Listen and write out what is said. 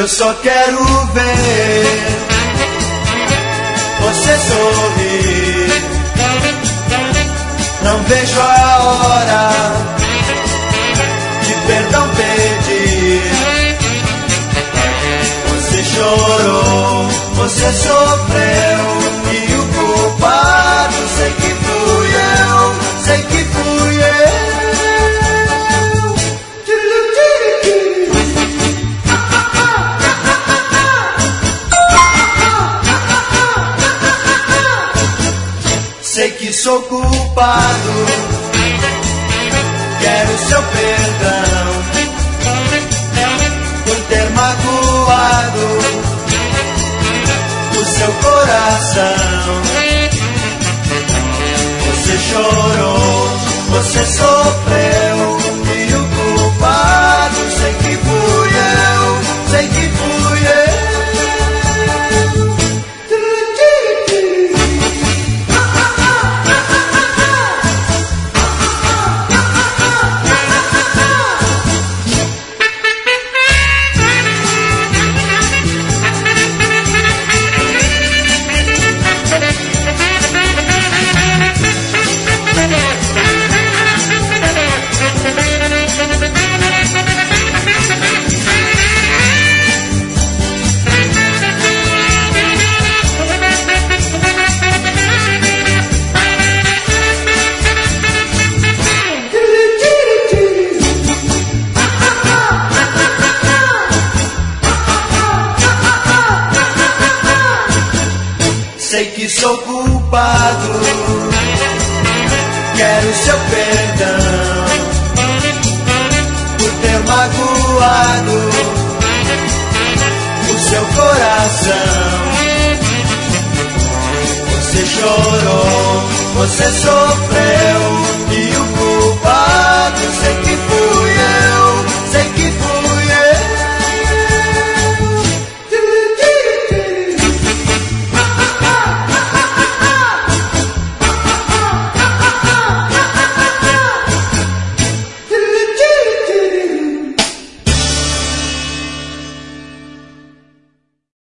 Eu só quero ver você sorrir. Não vejo a hora de perdão pedir. Você chorou, você sofreu, e o culpado sei que fui eu, sei que fui eu. Sei que sou culpado, quero seu perdão por ter magoado o seu coração. Você chorou, você sofreu, e o culpado sei que fui eu, sei que fui eu. Sei que sou culpado, quero seu perdão por ter magoado o seu coração. Você chorou, você sofreu, e o culpado sei